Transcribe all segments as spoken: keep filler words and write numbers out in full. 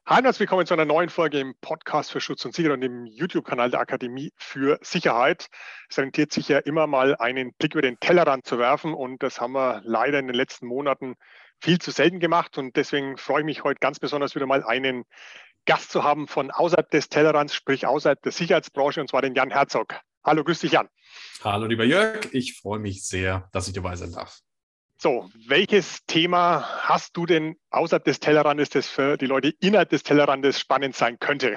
Hallo und herzlich willkommen zu einer neuen Folge im Podcast für Schutz und Sicherheit und dem YouTube-Kanal der Akademie für Sicherheit. Es rentiert sich ja immer mal, einen Blick über den Tellerrand zu werfen, und das haben wir leider in den letzten Monaten viel zu selten gemacht, und deswegen freue ich mich heute ganz besonders wieder mal einen Gast zu haben von außerhalb des Tellerrands, sprich außerhalb der Sicherheitsbranche, und zwar den Jan Herzog. Hallo, grüß dich, Jan. Hallo, lieber Jörg. Ich freue mich sehr, dass ich dabei sein darf. So, welches Thema hast du denn außerhalb des Tellerrandes, das für die Leute innerhalb des Tellerrandes spannend sein könnte?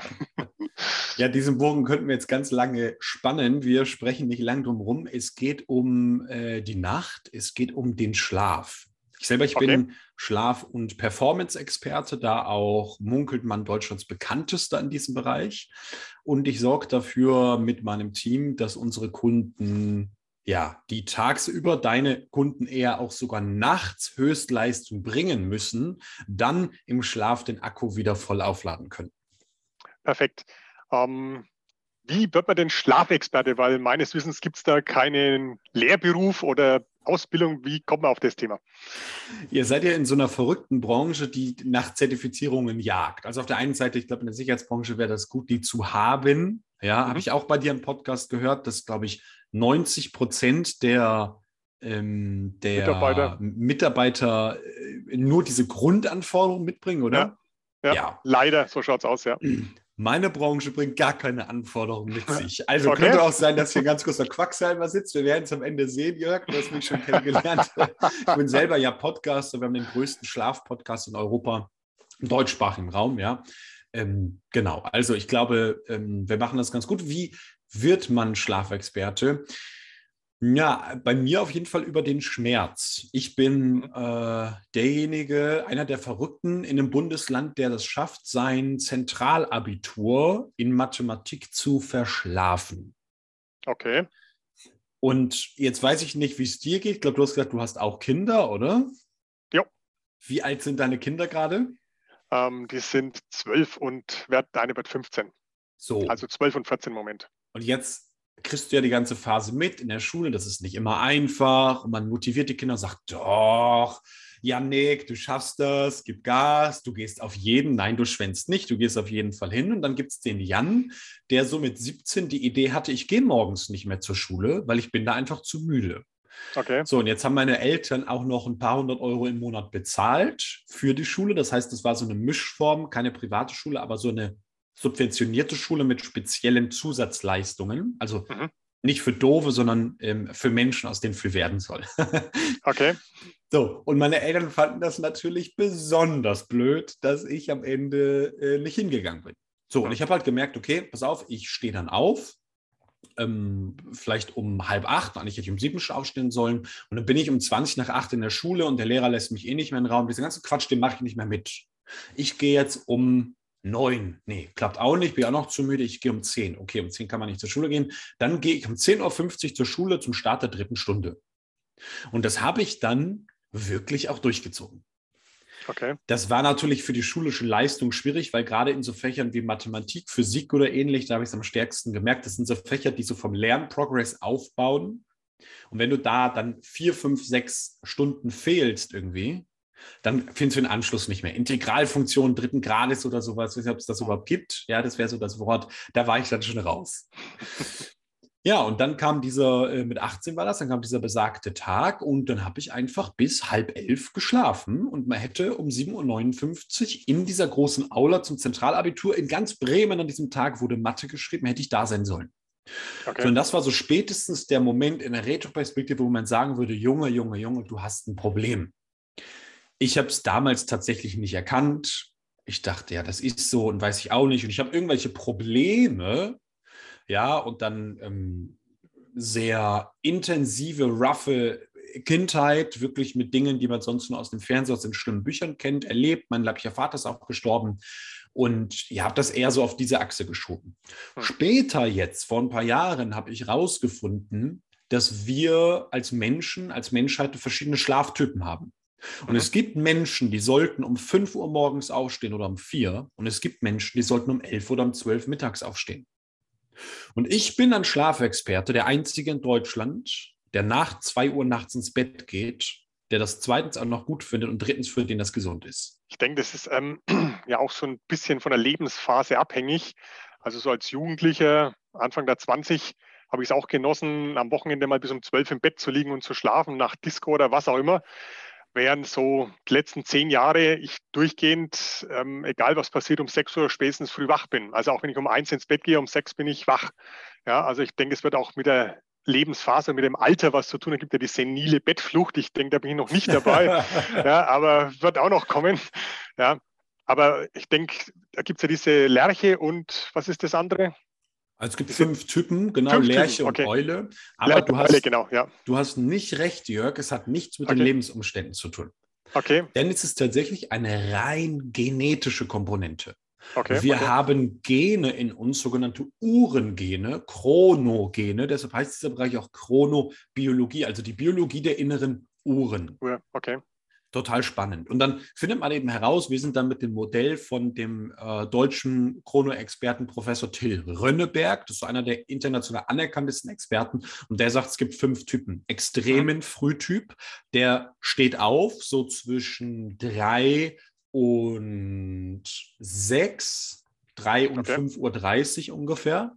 Ja, diesen Bogen könnten wir jetzt ganz lange spannen. Wir sprechen nicht lang drum rum. Es geht um äh, die Nacht, es geht um den Schlaf. Ich selber, ich Okay. bin Schlaf- und Performance-Experte, da auch munkelt man Deutschlands bekanntester in diesem Bereich. Und ich sorge dafür mit meinem Team, dass unsere Kunden, ja, die tagsüber, deine Kunden eher auch sogar nachts Höchstleistung bringen müssen, dann im Schlaf den Akku wieder voll aufladen können. Perfekt. Ähm, wie wird man denn Schlafexperte? Weil meines Wissens gibt es da keinen Lehrberuf oder Ausbildung. Wie kommt man auf das Thema? Ihr seid ja in so einer verrückten Branche, die nach Zertifizierungen jagt. Also auf der einen Seite, ich glaube, in der Sicherheitsbranche wäre das gut, die zu haben. Ja, mhm. Habe ich auch bei dir im Podcast gehört, dass, glaube ich, neunzig Prozent der, ähm, der Mitarbeiter, Mitarbeiter äh, nur diese Grundanforderungen mitbringen, oder? Ja, ja, ja. Leider, so schaut es aus, ja. Meine Branche bringt gar keine Anforderungen mit sich. Also Okay. Könnte auch sein, dass hier ein ganz großer Quacksalber sitzt. Wir werden es am Ende sehen, Jörg. Du hast mich schon kennengelernt. Ich bin selber ja Podcaster. Wir haben den größten Schlafpodcast in Europa, im deutschsprachigen Raum. Ja, ähm, genau. Also ich glaube, ähm, wir machen das ganz gut. Wie wird man Schlafexperte? Ja, bei mir auf jeden Fall über den Schmerz. Ich bin äh, derjenige, einer der Verrückten in einem Bundesland, der das schafft, sein Zentralabitur in Mathematik zu verschlafen. Okay. Und jetzt weiß ich nicht, wie es dir geht. Ich glaube, du hast gesagt, du hast auch Kinder, oder? Jo. Wie alt sind deine Kinder gerade? Ähm, die sind zwölf und eine wird fünfzehn. So. Also zwölf und vierzehn im Moment. Und jetzt kriegst du ja die ganze Phase mit in der Schule. Das ist nicht immer einfach. Und man motiviert die Kinder und sagt, doch, Jannik, du schaffst das, gib Gas, du gehst auf jeden. Nein, du schwänzt nicht, du gehst auf jeden Fall hin. Und dann gibt es den Jan, der so mit siebzehn die Idee hatte, ich gehe morgens nicht mehr zur Schule, weil ich bin da einfach zu müde. Okay. So, und jetzt haben meine Eltern auch noch ein paar hundert Euro im Monat bezahlt für die Schule. Das heißt, das war so eine Mischform, keine private Schule, aber so eine subventionierte Schule mit speziellen Zusatzleistungen. Also mhm. nicht für Doofe, sondern ähm, für Menschen, aus denen viel werden soll. Okay. So, und meine Eltern fanden das natürlich besonders blöd, dass ich am Ende äh, nicht hingegangen bin. So, mhm. und ich habe halt gemerkt, okay, pass auf, ich stehe dann auf, ähm, vielleicht um halb acht, eigentlich hätte ich um sieben aufstehen sollen. Und dann bin ich um zwanzig nach acht in der Schule und der Lehrer lässt mich eh nicht mehr in den Raum. Diesen ganzen Quatsch, den mache ich nicht mehr mit. Ich gehe jetzt um neun. Nee, klappt auch nicht, bin auch noch zu müde. Ich gehe um zehn. Okay, um zehn kann man nicht zur Schule gehen. Dann gehe ich um zehn Uhr fünfzig zur Schule zum Start der dritten Stunde. Und das habe ich dann wirklich auch durchgezogen. Okay. Das war natürlich für die schulische Leistung schwierig, weil gerade in so Fächern wie Mathematik, Physik oder ähnlich, da habe ich es am stärksten gemerkt, das sind so Fächer, die so vom Lernprogress aufbauen. Und wenn du da dann vier, fünf, sechs Stunden fehlst irgendwie, dann findest du den Anschluss nicht mehr. Integralfunktion dritten Grades oder sowas, ich weiß nicht, ob es das überhaupt gibt. Ja, das wäre so das Wort. Da war ich dann schon raus. Ja, und dann kam dieser, mit achtzehn war das, dann kam dieser besagte Tag und dann habe ich einfach bis halb elf geschlafen und man hätte um sieben Uhr neunundfünfzig in dieser großen Aula zum Zentralabitur in ganz Bremen an diesem Tag wurde Mathe geschrieben, hätte ich da sein sollen. Okay. So, und das war so spätestens der Moment in der Retroperspektive, wo man sagen würde, Junge, Junge, Junge, du hast ein Problem. Ich habe es damals tatsächlich nicht erkannt. Ich dachte, ja, das ist so und weiß ich auch nicht. Und ich habe irgendwelche Probleme, ja, und dann ähm, sehr intensive, roughe Kindheit, wirklich mit Dingen, die man sonst nur aus dem Fernsehen, aus den schlimmen Büchern kennt, erlebt. Mein leiblicher Vater ist auch gestorben. Und ich habe das eher so auf diese Achse geschoben. Hm. Später jetzt, vor ein paar Jahren, habe ich rausgefunden, dass wir als Menschen, als Menschheit verschiedene Schlaftypen haben. Und mhm. es gibt Menschen, die sollten um fünf Uhr morgens aufstehen oder um vier. Und es gibt Menschen, die sollten um elf oder um zwölf mittags aufstehen. Und ich bin ein Schlafexperte, der einzige in Deutschland, der nach zwei Uhr nachts ins Bett geht, der das zweitens auch noch gut findet und drittens für den das gesund ist? Ich denke, das ist ähm, ja auch so ein bisschen von der Lebensphase abhängig. Also so als Jugendlicher, Anfang der zwanzig, habe ich es auch genossen, am Wochenende mal bis um zwölf im Bett zu liegen und zu schlafen, nach Disco oder was auch immer. Während so die letzten zehn Jahre ich durchgehend, ähm, egal was passiert, um sechs Uhr spätestens früh wach bin. Also auch wenn ich um eins ins Bett gehe, um sechs bin ich wach. Ja, also ich denke, es wird auch mit der Lebensphase, mit dem Alter was zu tun. Es gibt ja die senile Bettflucht. Ich denke, da bin ich noch nicht dabei. Ja, aber wird auch noch kommen. Ja, aber ich denke, da gibt es ja diese Lerche und was ist das andere? Also es gibt Diese fünf Typen, genau, fünf Typen, Lerche und okay. Eule. Aber Lerche du und Eule, hast, genau, ja. du hast nicht recht, Jörg, es hat nichts mit den Okay, Lebensumständen zu tun. okay, Denn es ist tatsächlich eine rein genetische Komponente. okay, Wir okay. haben Gene in uns, sogenannte Uhrengene, Chronogene, deshalb heißt dieser Bereich auch Chronobiologie, also die Biologie der inneren Uhren. Ja, okay. Total spannend. Und dann findet man eben heraus, wir sind dann mit dem Modell von dem äh, deutschen Chronoexperten Professor Till Rönneberg, das ist einer der international anerkanntesten Experten, und der sagt, es gibt fünf Typen. Mhm. Extremen Frühtyp, der steht auf so zwischen drei und sechs, drei und Okay. fünf Uhr dreißig ungefähr.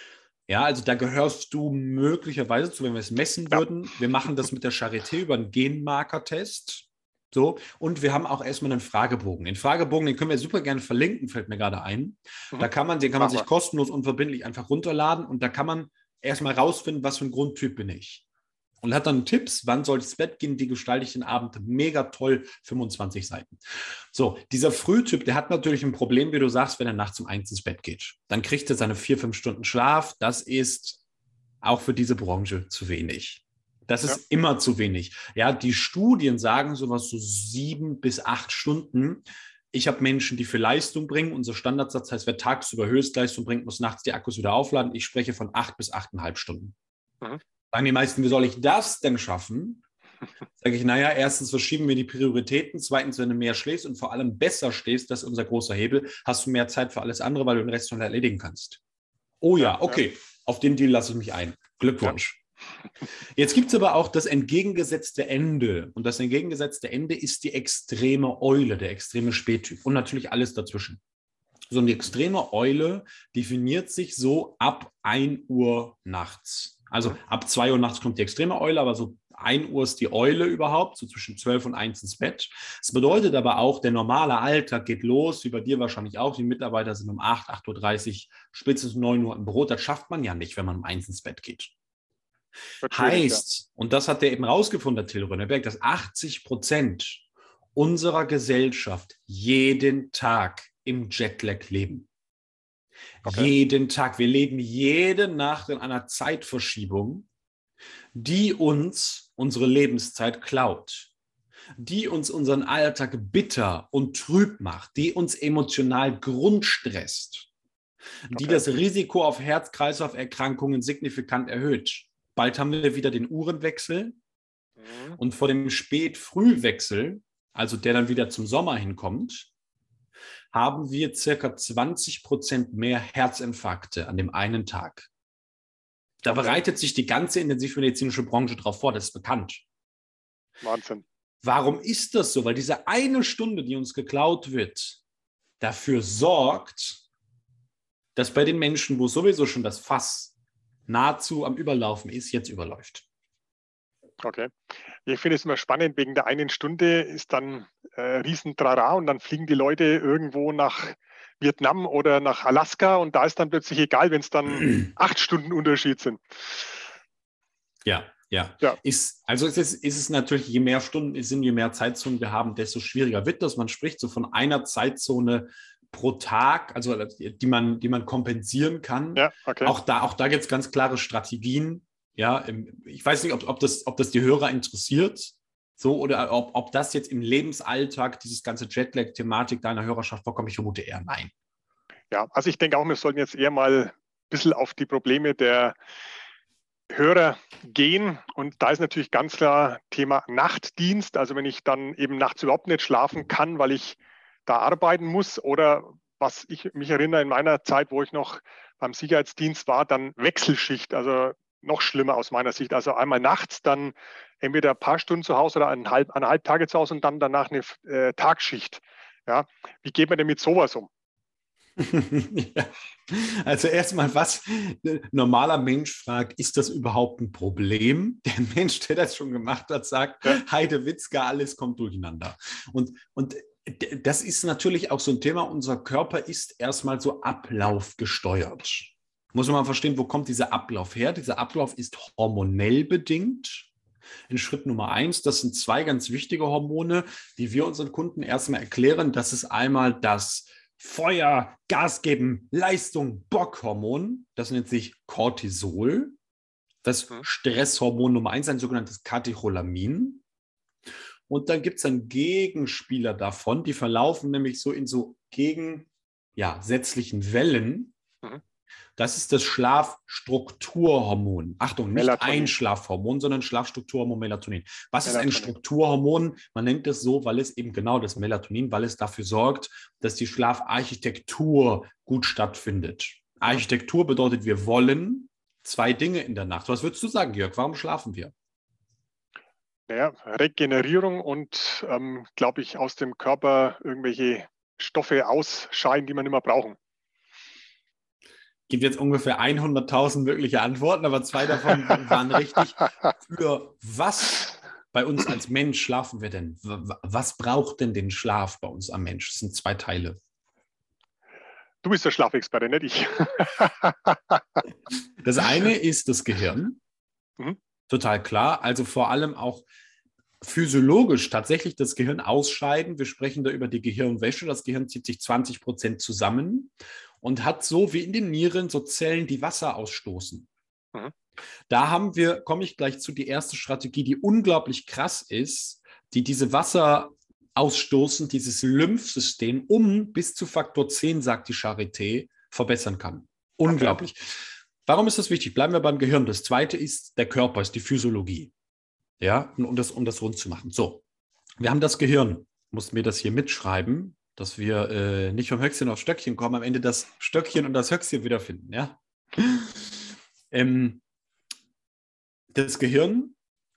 Ja, also da gehörst du möglicherweise zu, wenn wir es messen Ja. würden. Wir machen das mit der Charité über einen Genmarkertest. So, und wir haben auch erstmal einen Fragebogen. Den Fragebogen, den können wir super gerne verlinken, fällt mir gerade ein. Da Mhm. kann man, den kann man Machen sich wir. kostenlos unverbindlich einfach runterladen und da kann man erstmal rausfinden, was für ein Grundtyp bin ich. Und hat dann Tipps, wann soll ich ins Bett gehen, wie gestalte ich den Abend, mega toll, fünfundzwanzig Seiten. So, dieser Frühtyp, der hat natürlich ein Problem, wie du sagst, wenn er nachts um eins ins Bett geht. Dann kriegt er seine vier, fünf Stunden Schlaf. Das ist auch für diese Branche zu wenig. Das Ja. ist immer zu wenig. Ja, die Studien sagen sowas so sieben bis acht Stunden. Ich habe Menschen, die für Leistung bringen. Unser Standardsatz heißt, wer tagsüber Höchstleistung bringt, muss nachts die Akkus wieder aufladen. Ich spreche von acht bis achteinhalb Stunden. Mhm. Sagen die meisten, wie soll ich das denn schaffen? Sage ich, naja, erstens verschieben wir die Prioritäten, zweitens, wenn du mehr schläfst und vor allem besser stehst, das ist unser großer Hebel, hast du mehr Zeit für alles andere, weil du den Rest schon erledigen kannst. Oh ja, Ja, okay, ja. Auf den Deal lasse ich mich ein. Glückwunsch. Ja. Jetzt gibt es aber auch das entgegengesetzte Ende. Und das entgegengesetzte Ende ist die extreme Eule, der extreme Spättyp und natürlich alles dazwischen. So eine extreme Eule definiert sich so ab ein Uhr nachts. Also Mhm. ab zwei Uhr nachts kommt die extreme Eule, aber so ein Uhr ist die Eule überhaupt, so zwischen zwölf und eins ins Bett. Das bedeutet aber auch, der normale Alltag geht los, wie bei dir wahrscheinlich auch. Die Mitarbeiter sind um acht, acht Uhr dreißig, spätestens neun Uhr im Büro. Das schafft man ja nicht, wenn man um eins ins Bett geht. Wird schwierig, ja. Heißt, und das hat der eben rausgefunden, der Till Rönneberg, dass achtzig Prozent unserer Gesellschaft jeden Tag im Jetlag leben. Okay. Jeden Tag. Wir leben jede Nacht in einer Zeitverschiebung, die uns unsere Lebenszeit klaut, die uns unseren Alltag bitter und trüb macht, die uns emotional grundstresst, die Okay. das Risiko auf Herz-Kreislauf-Erkrankungen signifikant erhöht. Bald haben wir wieder den Uhrenwechsel Mhm. und vor dem Spät-Früh-Wechsel, also der dann wieder zum Sommer hinkommt, haben wir circa zwanzig Prozent mehr Herzinfarkte an dem einen Tag. Da Okay. bereitet sich die ganze intensivmedizinische Branche darauf vor, das ist bekannt. Wahnsinn. Warum ist das so? Weil diese eine Stunde, die uns geklaut wird, dafür sorgt, dass bei den Menschen, wo sowieso schon das Fass nahezu am Überlaufen ist, jetzt überläuft. Okay. Ich finde es immer spannend, wegen der einen Stunde ist dann äh, riesen Trara und dann fliegen die Leute irgendwo nach Vietnam oder nach Alaska und da ist dann plötzlich egal, wenn es dann acht Stunden Unterschied sind. Ja, ja. Ja. Ist, also es ist, ist es natürlich, je mehr Stunden es sind, je mehr Zeitzonen wir haben, desto schwieriger wird das. Man spricht so von einer Zeitzone pro Tag, also die man, die man kompensieren kann. Ja, okay. Auch da, auch da gibt es ganz klare Strategien. Ja, ich weiß nicht, ob, ob, das, ob das die Hörer interessiert, so, oder ob, ob das jetzt im Lebensalltag, dieses ganze Jetlag-Thematik deiner Hörerschaft vorkommt. Ich vermute eher nein. Ja, also ich denke auch, wir sollten jetzt eher mal ein bisschen auf die Probleme der Hörer gehen. Und da ist natürlich ganz klar Thema Nachtdienst. Also wenn ich dann eben nachts überhaupt nicht schlafen kann, weil ich da arbeiten muss oder was ich mich erinnere in meiner Zeit, wo ich noch beim Sicherheitsdienst war, dann Wechselschicht, also noch schlimmer aus meiner Sicht. Also einmal nachts, dann entweder ein paar Stunden zu Hause oder eineinhalb, eineinhalb Tage zu Hause und dann danach eine äh, Tagschicht. Ja? Wie geht man denn mit sowas um? Ja. Also erstmal, was ein normaler Mensch fragt, ist das überhaupt ein Problem? Der Mensch, der das schon gemacht hat, sagt, ja. Heidewitzka, alles kommt durcheinander. Und, und das ist natürlich auch so ein Thema, unser Körper ist erstmal so ablaufgesteuert. Muss man mal verstehen, wo kommt dieser Ablauf her? Dieser Ablauf ist hormonell bedingt. In Schritt Nummer eins, das sind zwei ganz wichtige Hormone, die wir unseren Kunden erstmal erklären. Das ist einmal das Feuer, Gas geben, Leistung, Bockhormon. Das nennt sich Cortisol. Das Stresshormon Nummer eins, ein sogenanntes Katecholamin. Und dann gibt es einen Gegenspieler davon, die verlaufen nämlich so in so gegensätzlichen ja, Wellen. Mhm. Das ist das Schlafstrukturhormon. Achtung, nicht Melatonin. Einschlafhormon, sondern Schlafstrukturhormon Melatonin. Was Melatonin. ist ein Strukturhormon? Man nennt es so, weil es eben genau das Melatonin, weil es dafür sorgt, dass die Schlafarchitektur gut stattfindet. Mhm. Architektur bedeutet, wir wollen zwei Dinge in der Nacht. Was würdest du sagen, Jörg? Warum schlafen wir? Naja, Regenerierung und, ähm, glaube ich, aus dem Körper irgendwelche Stoffe ausscheiden, die wir nicht mehr brauchen. Gibt jetzt ungefähr hunderttausend mögliche Antworten, aber zwei davon waren richtig. Für was bei uns als Mensch schlafen wir denn? Was braucht denn den Schlaf bei uns am Mensch? Das sind zwei Teile. Du bist der Schlafexperte, nicht ich. Das eine ist das Gehirn. Mhm. Total klar. Also vor allem auch physiologisch tatsächlich das Gehirn ausscheiden. Wir sprechen da über die Gehirnwäsche. Das Gehirn zieht sich zwanzig Prozent zusammen und hat so wie in den Nieren so Zellen, die Wasser ausstoßen. Mhm. Da haben wir, komme ich gleich zu, die erste Strategie, die unglaublich krass ist, die diese Wasser ausstoßen, dieses Lymphsystem um bis zu Faktor zehn, sagt die Charité, verbessern kann. Unglaublich. Okay. Warum ist das wichtig? Bleiben wir beim Gehirn. Das zweite ist der Körper, ist die Physiologie. Ja, um das, um das rund zu machen. So, wir haben das Gehirn. Mussten wir das hier mitschreiben, dass wir äh, nicht vom Höchstchen aufs Stöckchen kommen, am Ende das Stöckchen und das Höchstchen wiederfinden. Ja? ähm, das Gehirn,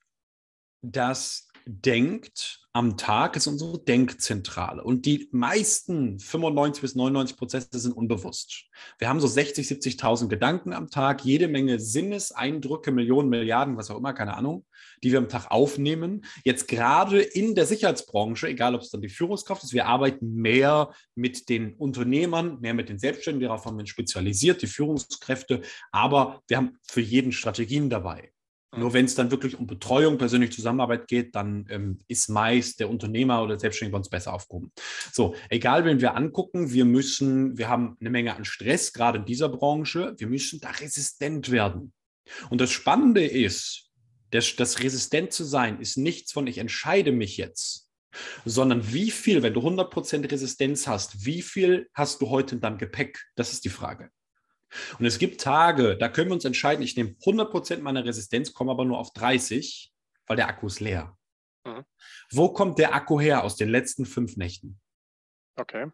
das denkt am Tag, ist unsere Denkzentrale. Und die meisten, fünfundneunzig bis neunundneunzig Prozesse sind unbewusst. Wir haben so sechzig, siebzigtausend Gedanken am Tag, jede Menge Sinneseindrücke, Millionen, Milliarden, was auch immer, keine Ahnung, die wir am Tag aufnehmen. Jetzt gerade in der Sicherheitsbranche, egal ob es dann die Führungskraft ist, wir arbeiten mehr mit den Unternehmern, mehr mit den Selbstständigen, darauf haben wir spezialisiert, die Führungskräfte, aber wir haben für jeden Strategien dabei. Nur wenn es dann wirklich um Betreuung, persönliche Zusammenarbeit geht, dann ähm, ist meist der Unternehmer oder Selbstständige bei uns besser aufgehoben. So, egal wen wir angucken, wir müssen, wir haben eine Menge an Stress, gerade in dieser Branche, wir müssen da resistent werden. Und das Spannende ist, das, das resistent zu sein, ist nichts von ich entscheide mich jetzt, sondern wie viel, wenn du hundert Prozent Resistenz hast, wie viel hast du heute in deinem Gepäck? Das ist die Frage. Und es gibt Tage, da können wir uns entscheiden, ich nehme hundert Prozent meiner Resistenz, komme aber nur auf dreißig, weil der Akku ist leer. Mhm. Wo kommt der Akku her aus den letzten fünf Nächten? Okay.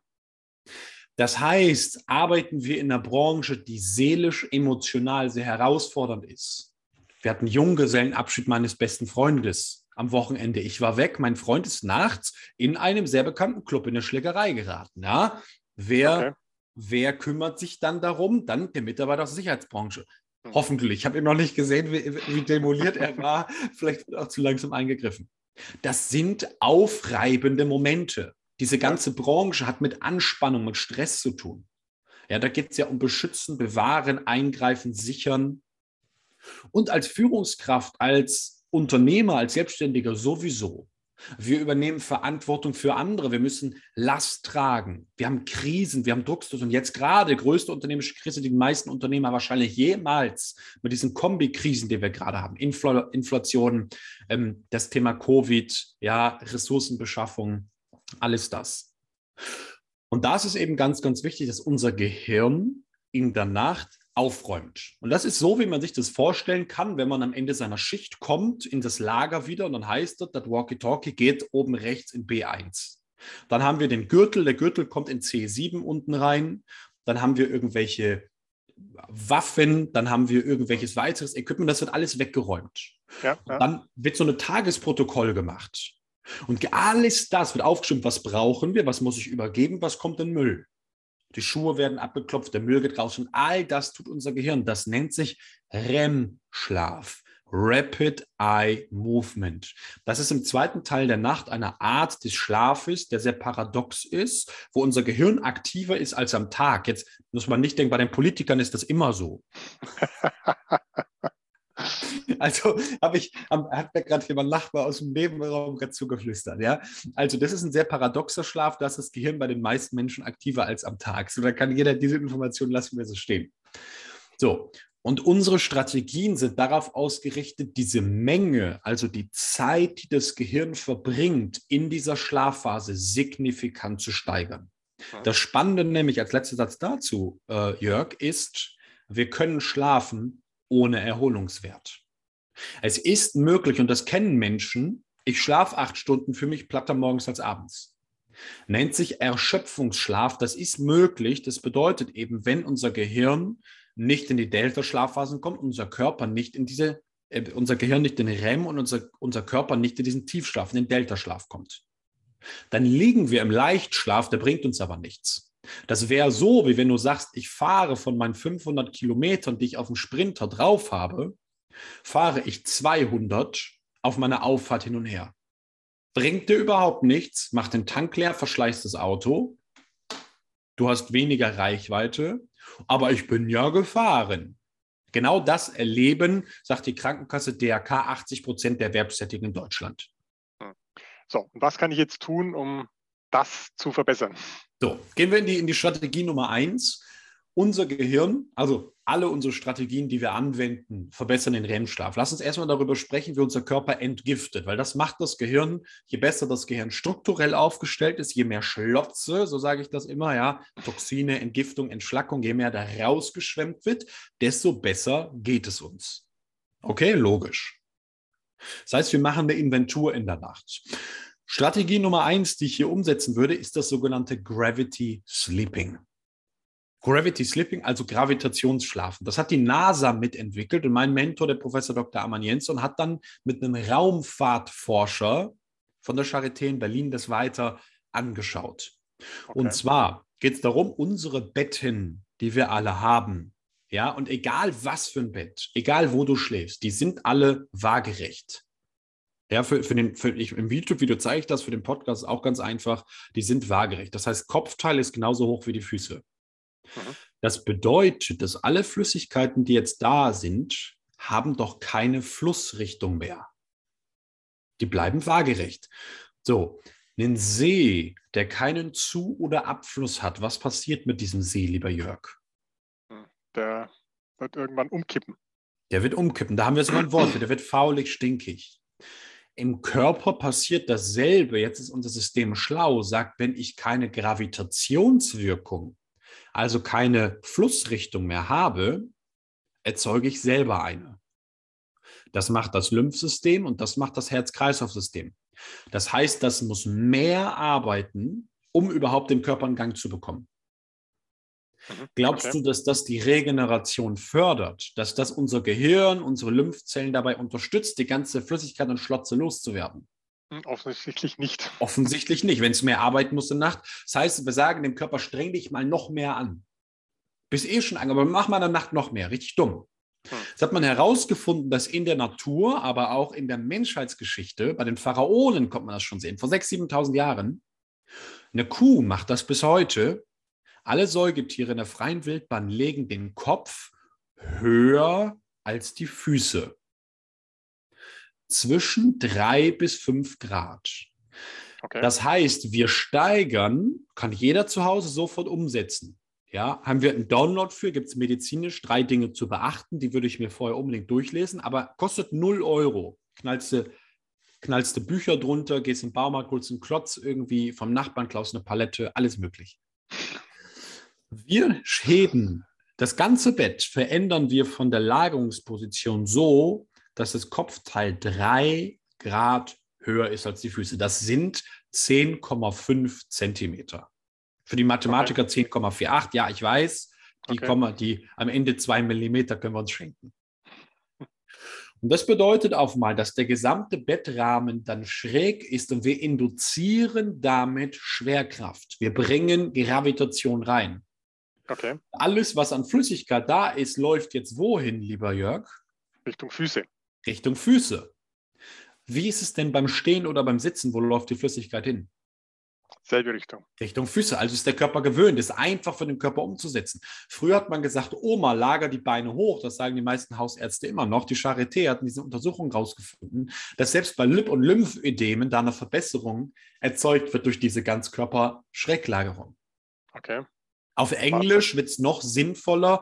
Das heißt, arbeiten wir in einer Branche, die seelisch, emotional sehr herausfordernd ist. Wir hatten Junggesellenabschied meines besten Freundes am Wochenende. Ich war weg, mein Freund ist nachts in einem sehr bekannten Club in eine Schlägerei geraten. Ja? Wer... Okay. Wer kümmert sich dann darum? Dann der Mitarbeiter aus der Sicherheitsbranche. Mhm. Hoffentlich. Ich habe ihn noch nicht gesehen, wie, wie demoliert er war. Vielleicht wird auch zu langsam eingegriffen. Das sind aufreibende Momente. Diese ganze Branche hat mit Anspannung, mit Stress zu tun. Ja, da geht es ja um Beschützen, Bewahren, Eingreifen, Sichern. Und als Führungskraft, als Unternehmer, als Selbstständiger sowieso. Wir übernehmen Verantwortung für andere. Wir müssen Last tragen. Wir haben Krisen, wir haben Drucksituationen. Jetzt gerade größte unternehmerische Krise, die die meisten Unternehmer wahrscheinlich jemals mit diesen Kombi-Krisen, die wir gerade haben. Infl- Inflation, ähm, das Thema Covid, ja, Ressourcenbeschaffung, alles das. Und da ist es eben ganz, ganz wichtig, dass unser Gehirn in der Nacht aufräumt. Und das ist so, wie man sich das vorstellen kann, wenn man am Ende seiner Schicht kommt in das Lager wieder und dann heißt es, das Walkie-Talkie geht oben rechts in B eins. Dann haben wir den Gürtel, der Gürtel kommt in C sieben unten rein. Dann haben wir irgendwelche Waffen, dann haben wir irgendwelches weiteres Equipment, das wird alles weggeräumt. Ja, Und ja. dann wird so ein Tagesprotokoll gemacht. Und alles das wird aufgeschrieben, was brauchen wir, was muss ich übergeben, was kommt in Müll. Die Schuhe werden abgeklopft, der Müll geht raus und all das tut unser Gehirn. Das nennt sich R E M-Schlaf. Rapid Eye Movement. Das ist im zweiten Teil der Nacht eine Art des Schlafes, der sehr paradox ist, wo unser Gehirn aktiver ist als am Tag. Jetzt muss man nicht denken, bei den Politikern ist das immer so. Also habe ich, hat mir gerade jemand Nachbar aus dem Nebenraum gerade zugeflüstert. Ja? Also das ist ein sehr paradoxer Schlaf, da ist das Gehirn bei den meisten Menschen aktiver als am Tag. So, da kann jeder diese Information lassen wir so stehen. So, und unsere Strategien sind darauf ausgerichtet, diese Menge, also die Zeit, die das Gehirn verbringt, in dieser Schlafphase signifikant zu steigern. Das Spannende nämlich als letzter Satz dazu, äh, Jörg, ist, wir können schlafen ohne Erholungswert. Es ist möglich, und das kennen Menschen, ich schlafe acht Stunden, für mich platter morgens als abends. Nennt sich Erschöpfungsschlaf, das ist möglich, das bedeutet eben, wenn unser Gehirn nicht in die Delta-Schlafphasen kommt, unser Körper nicht in diese, äh, unser Gehirn nicht in den R E M und unser, unser Körper nicht in diesen Tiefschlaf, in den Delta-Schlaf kommt. Dann liegen wir im Leichtschlaf, der bringt uns aber nichts. Das wäre so, wie wenn du sagst, ich fahre von meinen fünfhundert Kilometern, die ich auf dem Sprinter drauf habe, fahre ich zweihundert auf meiner Auffahrt hin und her. Bringt dir überhaupt nichts, mach den Tank leer, verschleißt das Auto, du hast weniger Reichweite, aber ich bin ja gefahren. Genau das erleben, sagt die Krankenkasse D R K, achtzig Prozent der Erwerbstätigen in Deutschland. So, und was kann ich jetzt tun, um das zu verbessern? So, gehen wir in die, in die Strategie Nummer eins. Unser Gehirn, also alle unsere Strategien, die wir anwenden, verbessern den R E M-Schlaf. Lass uns erstmal darüber sprechen, wie unser Körper entgiftet, weil das macht das Gehirn, je besser das Gehirn strukturell aufgestellt ist, je mehr Schlotze, so sage ich das immer, ja, Toxine, Entgiftung, Entschlackung, je mehr da rausgeschwemmt wird, desto besser geht es uns. Okay, logisch. Das heißt, wir machen eine Inventur in der Nacht. Strategie Nummer eins, die ich hier umsetzen würde, ist das sogenannte Gravity Sleeping. Gravity Sleeping, also Gravitationsschlafen. Das hat die NASA mitentwickelt und mein Mentor, der Professor Doktor Arman Jensson, hat dann mit einem Raumfahrtforscher von der Charité in Berlin das weiter angeschaut. Okay. Und zwar geht es darum, unsere Betten, die wir alle haben, ja, und egal was für ein Bett, egal wo du schläfst, die sind alle waagerecht. Ja, für, für den, für, ich, im YouTube-Video zeige ich das, für den Podcast auch ganz einfach, die sind waagerecht. Das heißt, Kopfteil ist genauso hoch wie die Füße. Mhm. Das bedeutet, dass alle Flüssigkeiten, die jetzt da sind, haben doch keine Flussrichtung mehr. Die bleiben waagerecht. So, ein See, der keinen Zu- oder Abfluss hat, was passiert mit diesem See, lieber Jörg? Der wird irgendwann umkippen. Der wird umkippen, da haben wir sogar ein Wort für, der wird faulig, stinkig. Im Körper passiert dasselbe. Jetzt ist unser System schlau, sagt, wenn ich keine Gravitationswirkung, also keine Flussrichtung mehr habe, erzeuge ich selber eine. Das macht das Lymphsystem und das macht das Herz-Kreislauf-System. Das heißt, das muss mehr arbeiten, um überhaupt den Körper in Gang zu bekommen. Glaubst okay. du, dass das die Regeneration fördert, dass das unser Gehirn, unsere Lymphzellen dabei unterstützt, die ganze Flüssigkeit und Schlotze loszuwerden? Offensichtlich nicht. Offensichtlich nicht, wenn es mehr arbeiten muss in der Nacht. Das heißt, wir sagen dem Körper, streng dich mal noch mehr an. Bist eh schon an, aber mach mal in der Nacht noch mehr. Richtig dumm. Hm. Das hat man herausgefunden, dass in der Natur, aber auch in der Menschheitsgeschichte, bei den Pharaonen konnte man das schon sehen, vor sechstausend, siebentausend Jahren, eine Kuh macht das bis heute. Alle Säugetiere in der freien Wildbahn legen den Kopf höher als die Füße. Zwischen drei bis fünf Grad. Okay. Das heißt, wir steigern, kann jeder zu Hause sofort umsetzen. Ja, haben wir einen Download für, gibt es medizinisch drei Dinge zu beachten, die würde ich mir vorher unbedingt durchlesen, aber kostet null Euro. Knallst du, knallst du Bücher drunter, gehst im Baumarkt, holst einen Klotz irgendwie vom Nachbarn, klaust eine Palette, alles möglich. Wir heben das ganze Bett, verändern wir von der Lagerungsposition so, dass das Kopfteil drei Grad höher ist als die Füße. Das sind zehn Komma fünf Zentimeter. Für die Mathematiker okay. zehn Komma achtundvierzig. Ja, ich weiß, Die, Okay. kommen, die am Ende zwei Millimeter können wir uns schenken. Und das bedeutet auch mal, dass der gesamte Bettrahmen dann schräg ist und wir induzieren damit Schwerkraft. Wir bringen Gravitation rein. Okay. Alles, was an Flüssigkeit da ist, läuft jetzt wohin, lieber Jörg? Richtung Füße. Richtung Füße. Wie ist es denn beim Stehen oder beim Sitzen? Wo läuft die Flüssigkeit hin? Selbe Richtung. Richtung Füße. Also ist der Körper gewöhnt, ist einfach für den Körper umzusetzen. Früher hat man gesagt, Oma, lager die Beine hoch. Das sagen die meisten Hausärzte immer noch. Die Charité hat in diesen Untersuchungen herausgefunden, dass selbst bei Lip- und Lymphödemen da eine Verbesserung erzeugt wird durch diese Ganzkörper-Schräglagerung. Okay. Auf Englisch wird es noch sinnvoller,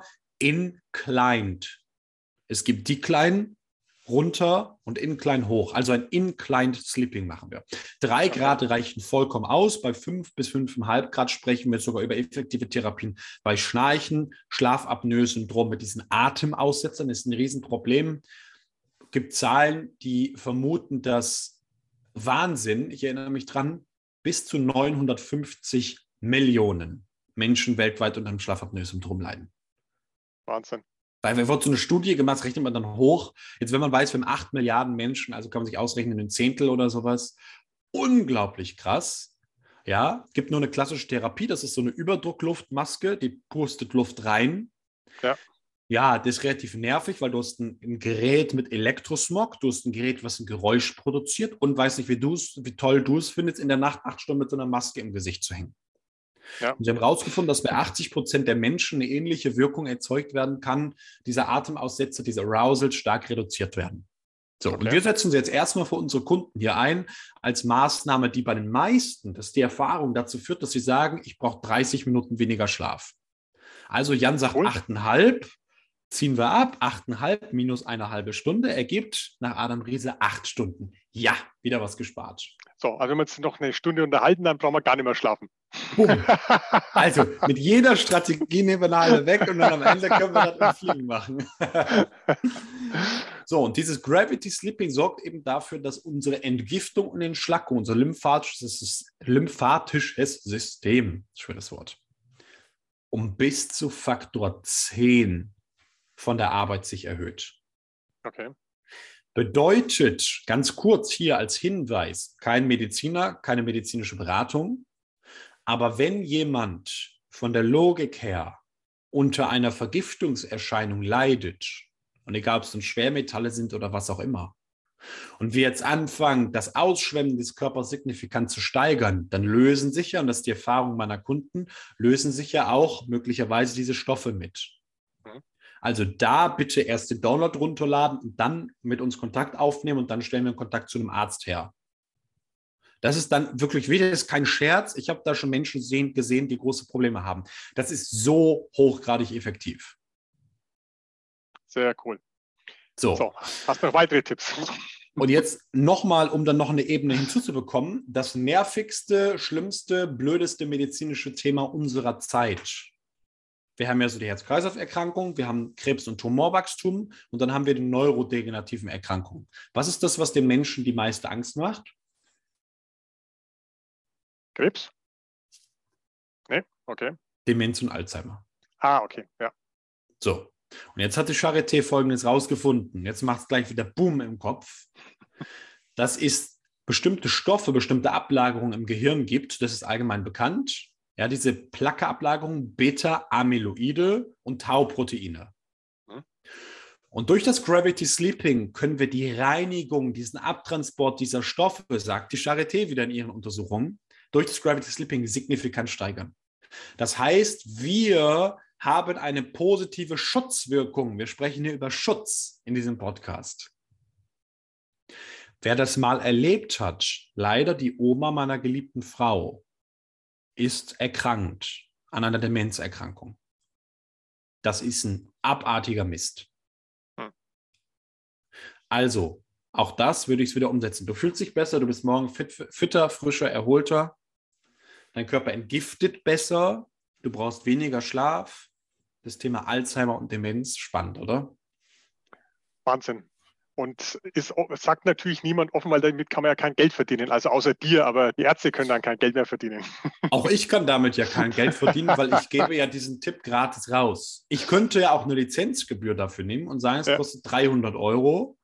inclined. Es gibt decline, runter und incline hoch. Also ein inclined Sleeping machen wir. Drei Okay. Grad reichen vollkommen aus. Bei fünf bis fünf Komma fünf Grad sprechen wir sogar über effektive Therapien. Bei Schnarchen, Schlafapnoe-Syndrom mit diesen Atemaussetzern ist ein Riesenproblem. Es gibt Zahlen, die vermuten, dass Wahnsinn, ich erinnere mich dran, bis zu neunhundertfünfzig Millionen Menschen weltweit unter dem Schlafapnoe-Syndrom leiden. Wahnsinn. Weil wir wird so eine Studie gemacht, das rechnet man dann hoch. Jetzt, wenn man weiß, wir haben acht Milliarden Menschen, also kann man sich ausrechnen, ein Zehntel oder sowas. Unglaublich krass. Ja, gibt nur eine klassische Therapie, das ist so eine Überdruckluftmaske, die pustet Luft rein. Ja. Ja, das ist relativ nervig, weil du hast ein, ein Gerät mit Elektrosmog, du hast ein Gerät, was ein Geräusch produziert und weiß nicht, wie, du's, wie toll du es findest, in der Nacht acht Stunden mit so einer Maske im Gesicht zu hängen. Ja. Und sie haben herausgefunden, dass bei achtzig Prozent der Menschen eine ähnliche Wirkung erzeugt werden kann, diese Atemaussetzer, diese Arousal stark reduziert werden. So, Okay. und wir setzen sie jetzt erstmal für unsere Kunden hier ein als Maßnahme, die bei den meisten, dass die Erfahrung dazu führt, dass sie sagen, ich brauche dreißig Minuten weniger Schlaf. Also Jan sagt Cool. acht Komma fünf, ziehen wir ab, acht Komma fünf minus eine halbe Stunde ergibt nach Adam Riese acht Stunden. Ja, wieder was gespart. So, also wenn wir uns noch eine Stunde unterhalten, dann brauchen wir gar nicht mehr schlafen. Boom. Also mit jeder Strategie nehmen wir eine halbe weg und dann am Ende können wir das im Fliegen machen. So, und dieses Gravity Sleeping sorgt eben dafür, dass unsere Entgiftung und Entschlackung, unser lymphatisches, lymphatisches System, schweres Wort, um bis zu Faktor zehn von der Arbeit sich erhöht. Okay. Bedeutet, ganz kurz hier als Hinweis, kein Mediziner, keine medizinische Beratung, aber wenn jemand von der Logik her unter einer Vergiftungserscheinung leidet, und egal ob es nun Schwermetalle sind oder was auch immer, und wir jetzt anfangen, das Ausschwemmen des Körpers signifikant zu steigern, dann lösen sich ja, und das ist die Erfahrung meiner Kunden, lösen sich ja auch möglicherweise diese Stoffe mit. Mhm. Also da bitte erst den Download runterladen und dann mit uns Kontakt aufnehmen und dann stellen wir einen Kontakt zu einem Arzt her. Das ist dann wirklich wichtig, das ist kein Scherz. Ich habe da schon Menschen sehen, gesehen, die große Probleme haben. Das ist so hochgradig effektiv. Sehr cool. So. So, hast du noch weitere Tipps? Und jetzt nochmal, um dann noch eine Ebene hinzuzubekommen, das nervigste, schlimmste, blödeste medizinische Thema unserer Zeit. Wir haben ja so die Herz-Kreislauf-Erkrankungen, wir haben Krebs- und Tumorwachstum und dann haben wir die neurodegenerativen Erkrankungen. Was ist das, was den Menschen die meiste Angst macht? Krebs? Nee, okay. Demenz und Alzheimer. Ah, okay, ja. So, und jetzt hat die Charité Folgendes rausgefunden. Jetzt macht es gleich wieder Boom im Kopf. Dass es bestimmte Stoffe, bestimmte Ablagerungen im Gehirn gibt, das ist allgemein bekannt. Ja, diese Plaque-Ablagerungen, Beta-Amyloide und Tau-Proteine. Mhm. Und durch das Gravity Sleeping können wir die Reinigung, diesen Abtransport dieser Stoffe, sagt die Charité wieder in ihren Untersuchungen, durch das Gravity Sleeping signifikant steigern. Das heißt, wir haben eine positive Schutzwirkung. Wir sprechen hier über Schutz in diesem Podcast. Wer das mal erlebt hat, leider die Oma meiner geliebten Frau, ist erkrankt an einer Demenzerkrankung. Das ist ein abartiger Mist. Hm. Also, auch das würde ich es wieder umsetzen. Du fühlst dich besser, du bist morgen fit, fitter, frischer, erholter. Dein Körper entgiftet besser, du brauchst weniger Schlaf. Das Thema Alzheimer und Demenz, spannend, oder? Wahnsinn. Und ist, sagt natürlich niemand offen, weil damit kann man ja kein Geld verdienen, also außer dir, aber die Ärzte können dann kein Geld mehr verdienen. Auch ich kann damit ja kein Geld verdienen, weil ich gebe ja diesen Tipp gratis raus. Ich könnte ja auch eine Lizenzgebühr dafür nehmen und sagen, es Ja. kostet dreihundert Euro.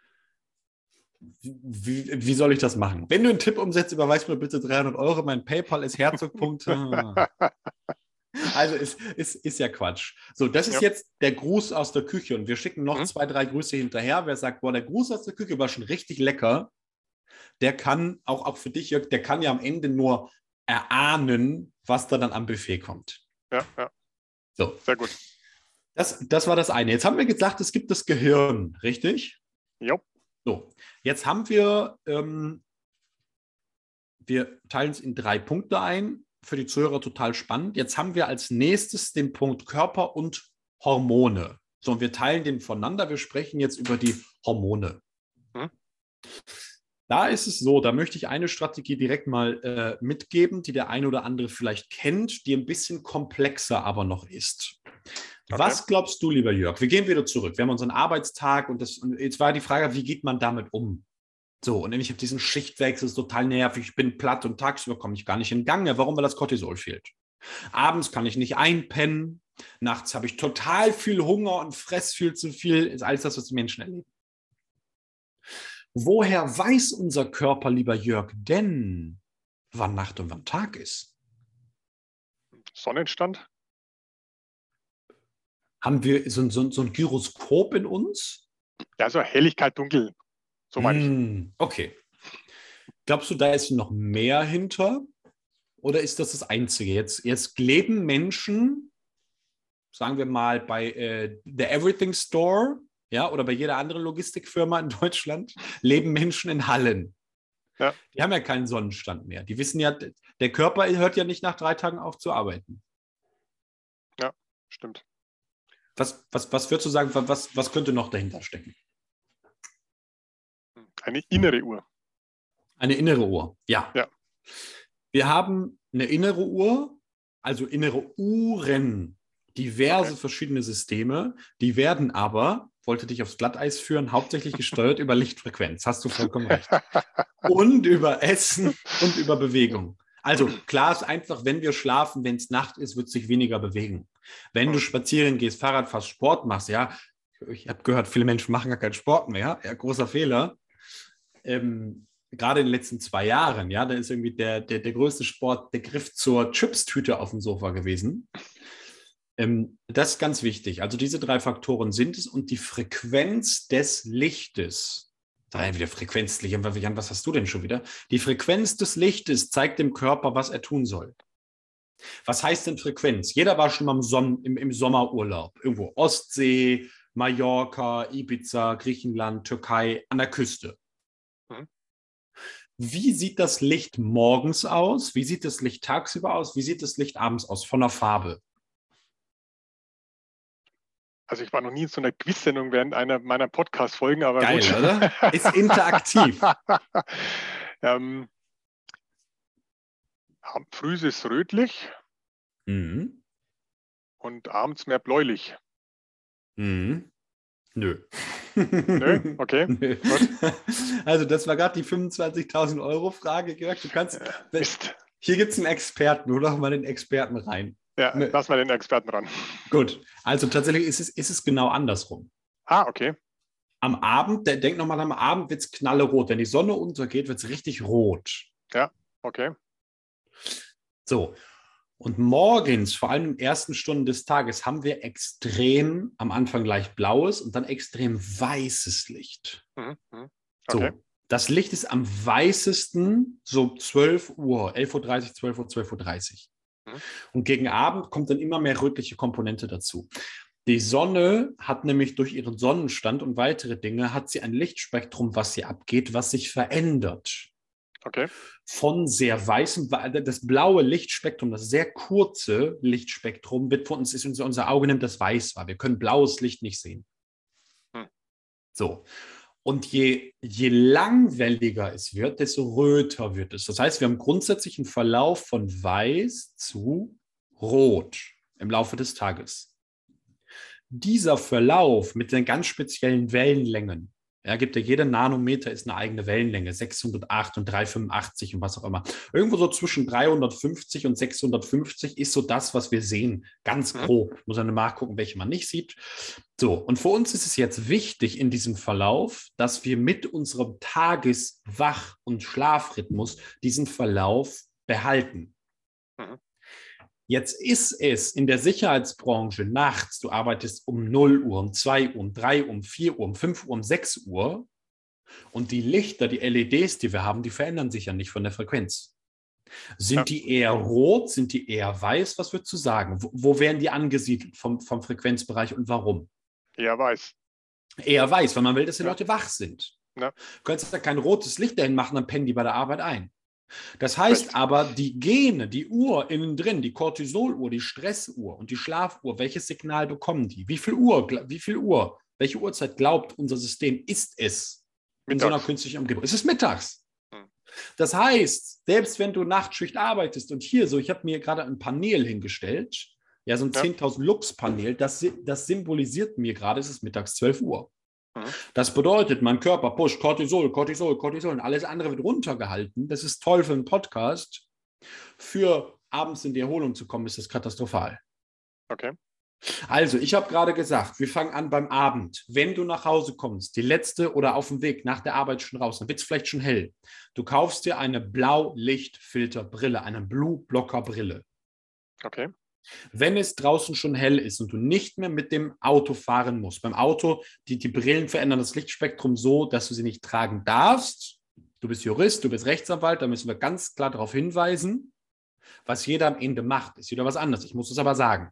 Wie, wie soll ich das machen? Wenn du einen Tipp umsetzt, überweist mir bitte dreihundert Euro. Mein PayPal ist Herzog. Also ist, ist, ist ja Quatsch. So, das ist Ja. jetzt der Gruß aus der Küche und wir schicken noch Mhm. zwei, drei Grüße hinterher. Wer sagt, boah, der Gruß aus der Küche war schon richtig lecker, der kann, auch, auch für dich, Jörg, der kann ja am Ende nur erahnen, was da dann am Buffet kommt. Ja, ja. So, Sehr gut. das, das war das eine. Jetzt haben wir gesagt, es gibt das Gehirn, richtig? Jo. So, jetzt haben wir, ähm, wir teilen es in drei Punkte ein. Für die Zuhörer total spannend. Jetzt haben wir als nächstes den Punkt Körper und Hormone. So, und wir teilen den voneinander. Wir sprechen jetzt über die Hormone. Mhm. Da ist es so, da möchte ich eine Strategie direkt mal äh, mitgeben, die der eine oder andere vielleicht kennt, die ein bisschen komplexer aber noch ist. Okay. Was glaubst du, lieber Jörg? Wir gehen wieder zurück. Wir haben unseren Arbeitstag und, das, und jetzt war die Frage, wie geht man damit um? So, und ich habe diesen Schichtwechsel, ist total nervig, ich bin platt und tagsüber komme ich gar nicht in Gang. Ja, warum? Weil das Cortisol fehlt. Abends kann ich nicht einpennen, nachts habe ich total viel Hunger und fress viel zu viel, ist alles das, was die Menschen erleben. Woher weiß unser Körper, lieber Jörg, denn, wann Nacht und wann Tag ist? Sonnenstand? Haben wir so, so, so ein Gyroskop in uns? Ja, so Helligkeit, Dunkel. So meine ich. Hm, okay. Glaubst du, da ist noch mehr hinter? Oder ist das das Einzige? Jetzt, jetzt leben Menschen, sagen wir mal, bei äh, The Everything Store, ja, oder bei jeder anderen Logistikfirma in Deutschland, leben Menschen in Hallen. Ja. Die haben ja keinen Sonnenstand mehr. Die wissen ja, der Körper hört ja nicht nach drei Tagen auf zu arbeiten. Ja, stimmt. Was, was, was würdest du sagen, was, was könnte noch dahinter stecken? Eine innere Uhr. Eine innere Uhr, ja. Ja. Wir haben eine innere Uhr, also innere Uhren, diverse Okay. verschiedene Systeme, die werden aber, wollte dich aufs Glatteis führen, hauptsächlich gesteuert über Lichtfrequenz, hast du vollkommen recht. Und über Essen und über Bewegung. Also klar ist einfach, wenn wir schlafen, wenn es Nacht ist, wird sich weniger bewegen. Wenn du spazieren gehst, Fahrrad fährst, Sport machst, ja, ich habe gehört, viele Menschen machen gar keinen Sport mehr, ja, großer Fehler. Ähm, gerade in den letzten zwei Jahren, ja, da ist irgendwie der, der, der größte Sport der Griff zur Chips-Tüte auf dem Sofa gewesen. Ähm, das ist ganz wichtig. Also diese drei Faktoren sind es und die Frequenz des Lichtes. Sag wieder Frequenz, was hast du denn schon wieder? Die Frequenz des Lichtes zeigt dem Körper, was er tun soll. Was heißt denn Frequenz? Jeder war schon mal im, Son- im, im Sommerurlaub. Irgendwo Ostsee, Mallorca, Ibiza, Griechenland, Türkei, an der Küste. Mhm. Wie sieht das Licht morgens aus? Wie sieht das Licht tagsüber aus? Wie sieht das Licht abends aus von der Farbe? Also ich war noch nie in so einer Quiz-Sendung während einer meiner Podcast-Folgen, aber geil, gut. Oder? Ist interaktiv. ähm, früh ist es rötlich Mhm. und abends mehr bläulich. Mhm. Nö. Nö? Okay. Nö. Also das war gerade die fünfundzwanzigtausend Euro Frage, Jörg. Du kannst, Mist. hier gibt es einen Experten, hol doch mal den Experten rein. Ja, Nö. lass mal den Experten ran. Gut, also tatsächlich ist es, ist es genau andersrum. Ah, okay. Am Abend, der, denk nochmal, am Abend wird es knallerot. Wenn die Sonne untergeht, wird es richtig rot. Ja, okay. So, und morgens, vor allem in den ersten Stunden des Tages, haben wir extrem, am Anfang gleich blaues und dann extrem weißes Licht. Mhm. Okay. So, das Licht ist am weißesten so zwölf Uhr, elf Uhr dreißig, zwölf Uhr, zwölf Uhr dreißig. Mhm. Und gegen Abend kommt dann immer mehr rötliche Komponente dazu. Die Sonne hat nämlich durch ihren Sonnenstand und weitere Dinge, hat sie ein Lichtspektrum, was sie abgeht, was sich verändert. Okay. Von sehr weißem, das blaue Lichtspektrum, das sehr kurze Lichtspektrum, wird von uns, ist unser, unser Auge nimmt das weiß wahr. Wir können blaues Licht nicht sehen. Hm. So. Und je, je langwelliger es wird, desto röter wird es. Das heißt, wir haben grundsätzlich einen Verlauf von weiß zu rot im Laufe des Tages. Dieser Verlauf mit den ganz speziellen Wellenlängen, Ja, gibt ja jeder Nanometer ist eine eigene Wellenlänge, sechshundertacht und dreihundertfünfundachtzig und was auch immer. Irgendwo so zwischen dreihundertfünfzig und sechshundertfünfzig ist so das, was wir sehen, ganz Mhm. grob. Muss man nachgucken, welche man nicht sieht. So, und für uns ist es jetzt wichtig in diesem Verlauf, dass wir mit unserem Tageswach- und Schlafrhythmus diesen Verlauf behalten. Mhm. Jetzt ist es in der Sicherheitsbranche nachts, du arbeitest um null Uhr, um zwei Uhr, um drei Uhr, um vier Uhr, um fünf Uhr, um sechs Uhr und die Lichter, die L E Ds, die wir haben, die verändern sich ja nicht von der Frequenz. Sind Ja. die eher rot, sind die eher weiß? Was würdest du sagen? Wo, wo werden die angesiedelt vom, vom Frequenzbereich und warum? Eher weiß. Eher weiß, weil man will, dass die Ja. Leute wach sind. Ja. Du könntest da kein rotes Licht dahin machen, dann pennen die bei der Arbeit ein. Das heißt Richtig. aber, die Gene, die Uhr innen drin, die Cortisoluhr, die Stressuhr und die Schlafuhr, welches Signal bekommen die? Wie viel Uhr, wie viel Uhr, welche Uhrzeit glaubt unser System, ist es in Mittags. so einer künstlichen Umgebung? Es ist mittags. Hm. Das heißt, selbst wenn du Nachtschicht arbeitest und hier so, ich habe mir gerade ein Panel hingestellt, ja, so ein Ja. zehntausend Lux-Panel, das, das symbolisiert mir gerade, es ist mittags zwölf Uhr. Mhm. Das bedeutet, mein Körper pusht Cortisol, Cortisol, Cortisol und alles andere wird runtergehalten. Das ist toll für einen Podcast. Für abends in die Erholung zu kommen, ist das katastrophal. Okay. Also, ich habe gerade gesagt, wir fangen an beim Abend. Wenn du nach Hause kommst, die letzte oder auf dem Weg nach der Arbeit schon raus, dann wird es vielleicht schon hell. Du kaufst dir eine Blaulichtfilterbrille, eine Blue-Blocker-Brille. Okay. Wenn es draußen schon hell ist und du nicht mehr mit dem Auto fahren musst, beim Auto, die, die Brillen verändern das Lichtspektrum so, dass du sie nicht tragen darfst. Du bist Jurist, du bist Rechtsanwalt, da müssen wir ganz klar darauf hinweisen. Was jeder am Ende macht, ist wieder was anderes. Ich muss es aber sagen.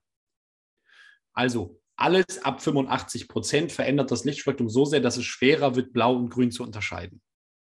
Also alles ab fünfundachtzig Prozent verändert das Lichtspektrum so sehr, dass es schwerer wird, blau und grün zu unterscheiden.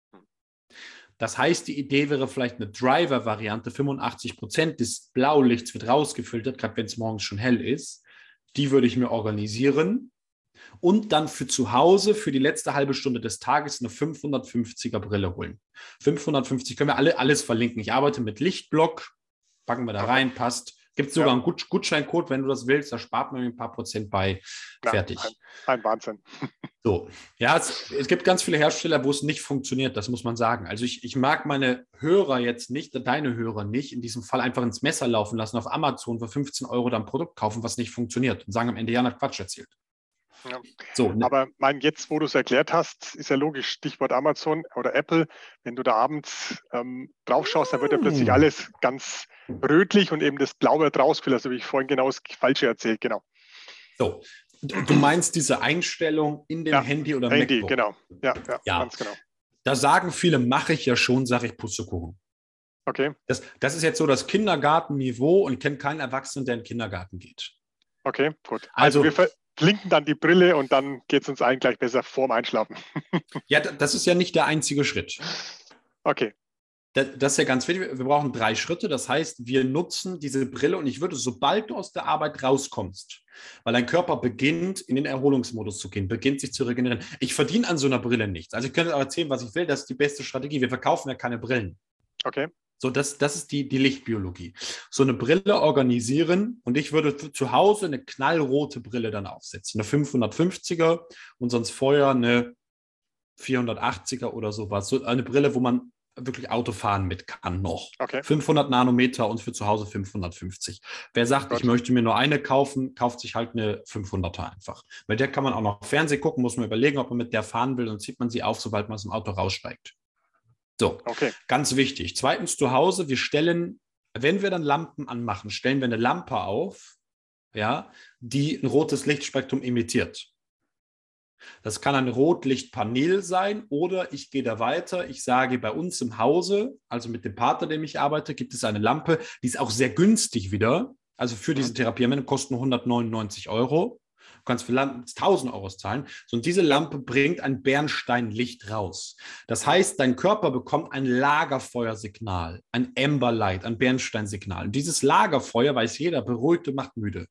Das heißt, die Idee wäre vielleicht eine Driver-Variante, fünfundachtzig Prozent des Blaulichts wird rausgefiltert, gerade wenn es morgens schon hell ist. Die würde ich mir organisieren und dann für zu Hause für die letzte halbe Stunde des Tages eine fünfhundertfünfziger Brille holen. fünfhundertfünfzig können wir alle alles verlinken. Ich arbeite mit Lichtblock, packen wir da rein, passt. Gibt es sogar Ja. einen Gut- Gutscheincode, wenn du das willst, da spart man mir ein paar Prozent bei. Ja, Fertig. Ein, ein Wahnsinn. So, ja, es, es gibt ganz viele Hersteller, wo es nicht funktioniert, das muss man sagen. Also ich, ich mag meine Hörer jetzt nicht, deine Hörer nicht, in diesem Fall einfach ins Messer laufen lassen, auf Amazon für fünfzehn Euro dann ein Produkt kaufen, was nicht funktioniert und sagen am Ende, Jan hat Quatsch erzählt. Ja. So, ne, Aber mein, jetzt, wo du es erklärt hast, ist ja logisch, Stichwort Amazon oder Apple, wenn du da abends ähm, drauf schaust, dann wird ja plötzlich Mm. alles ganz rötlich und eben das Blau wird rausgefiltert. Also wie ich vorhin genau das Falsche erzählt, genau. so. Du du meinst diese Einstellung in dem Ja, Handy oder Handy, MacBook? genau. Ja, ja, Ja. ganz genau. Da sagen viele, mache ich ja schon, sage ich Putzekuchen. Okay, Das, das ist jetzt so das Kindergartenniveau und ich kenne keinen Erwachsenen, der in den Kindergarten geht. okay, gut. Also, Also- wir verlinken dann die Brille und dann geht es uns allen gleich besser vorm Einschlafen. Ja, d- das ist ja nicht der einzige Schritt. Okay, Da- Das ist ja ganz wichtig. Wir brauchen drei Schritte. Das heißt, wir nutzen diese Brille und ich würde, sobald du aus der Arbeit rauskommst, weil dein Körper beginnt, in den Erholungsmodus zu gehen, beginnt sich zu regenerieren. Ich verdiene an so einer Brille nichts. Also ich könnte auch erzählen, was ich will. Das ist die beste Strategie. Wir verkaufen ja keine Brillen. okay, So, das, das ist die, die Lichtbiologie. So eine Brille organisieren und ich würde für, zu Hause eine knallrote Brille dann aufsetzen. Eine fünfhundertfünfziger und sonst vorher eine vierhundertachtziger oder sowas. So eine Brille, wo man wirklich Auto fahren mit kann noch. okay. fünfhundert Nanometer und für zu Hause fünfhundertfünfzig. Wer sagt, Gut. ich möchte mir nur eine kaufen, kauft sich halt eine fünfhunderter einfach. Mit der kann man auch noch Fernsehen gucken, muss man überlegen, ob man mit der fahren will, und zieht man sie auf, sobald man aus dem Auto raussteigt. So, Okay, ganz wichtig. Zweitens zu Hause, wir stellen, wenn wir dann Lampen anmachen, stellen wir eine Lampe auf, ja, die ein rotes Lichtspektrum emittiert. Das kann ein Rotlichtpanel sein oder ich gehe da weiter. Ich sage, bei uns im Hause, also mit dem Partner, dem ich arbeite, gibt es eine Lampe, die ist auch sehr günstig wieder. Also für diese Therapieanwendung kosten hundertneunundneunzig Euro. Du kannst für Lampen tausend Euro zahlen. So, und diese Lampe bringt ein Bernsteinlicht raus. Das heißt, dein Körper bekommt ein Lagerfeuersignal, ein Amberlight, ein Bernsteinsignal. Und dieses Lagerfeuer, weiß jeder, beruhigt und macht müde.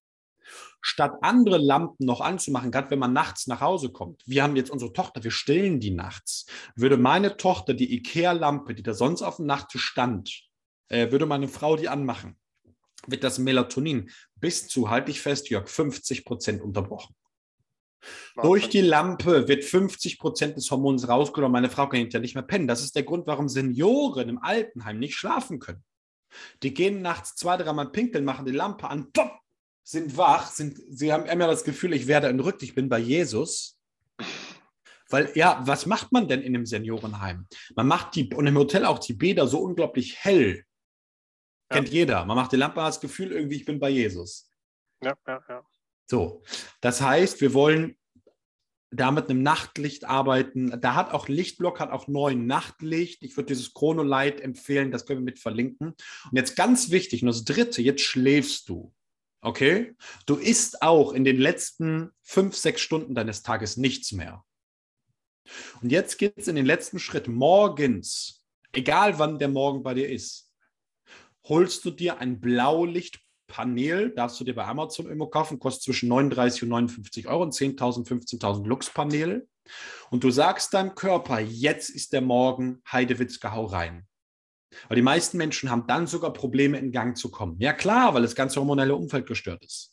Statt andere Lampen noch anzumachen, gerade wenn man nachts nach Hause kommt, wir haben jetzt unsere Tochter, wir stillen die nachts, würde meine Tochter die IKEA-Lampe, die da sonst auf dem Nachttisch stand, äh, würde meine Frau die anmachen, wird das Melatonin bis zu, halte ich fest, Jörg, fünfzig Prozent unterbrochen. Durch Wahnsinn. die Lampe wird fünfzig Prozent des Hormons rausgenommen. Meine Frau kann ja nicht mehr pennen. Das ist der Grund, warum Senioren im Altenheim nicht schlafen können. Die gehen nachts zwei, dreimal pinkeln, machen die Lampe an, pop, sind wach, sind, sie haben immer das Gefühl, ich werde entrückt, ich bin bei Jesus. Weil, ja, was macht man denn in einem Seniorenheim? Man macht die, und im Hotel auch die Bäder so unglaublich hell. Ja. Kennt jeder. Man macht die Lampe, hat das Gefühl, irgendwie, ich bin bei Jesus. Ja, ja, ja. So, das heißt, wir wollen da mit einem Nachtlicht arbeiten. Da hat auch Lichtblock, hat auch neuen Nachtlicht. Ich würde dieses Chronolight empfehlen, das können wir mit verlinken. Und jetzt ganz wichtig, und das Dritte, jetzt schläfst du. Okay? Du isst auch in den letzten fünf, sechs Stunden deines Tages nichts mehr. Und jetzt geht es in den letzten Schritt. Morgens, egal wann der Morgen bei dir ist, holst du dir ein Blaulichtpanel, darfst du dir bei Amazon immer kaufen, kostet zwischen neununddreißig und neunundfünfzig Euro, ein zehntausend, fünfzehntausend Lux-Panel. Und du sagst deinem Körper, jetzt ist der Morgen, Heidewitzka, hau rein. Weil die meisten Menschen haben dann sogar Probleme, in Gang zu kommen. Ja klar, weil das ganze hormonelle Umfeld gestört ist.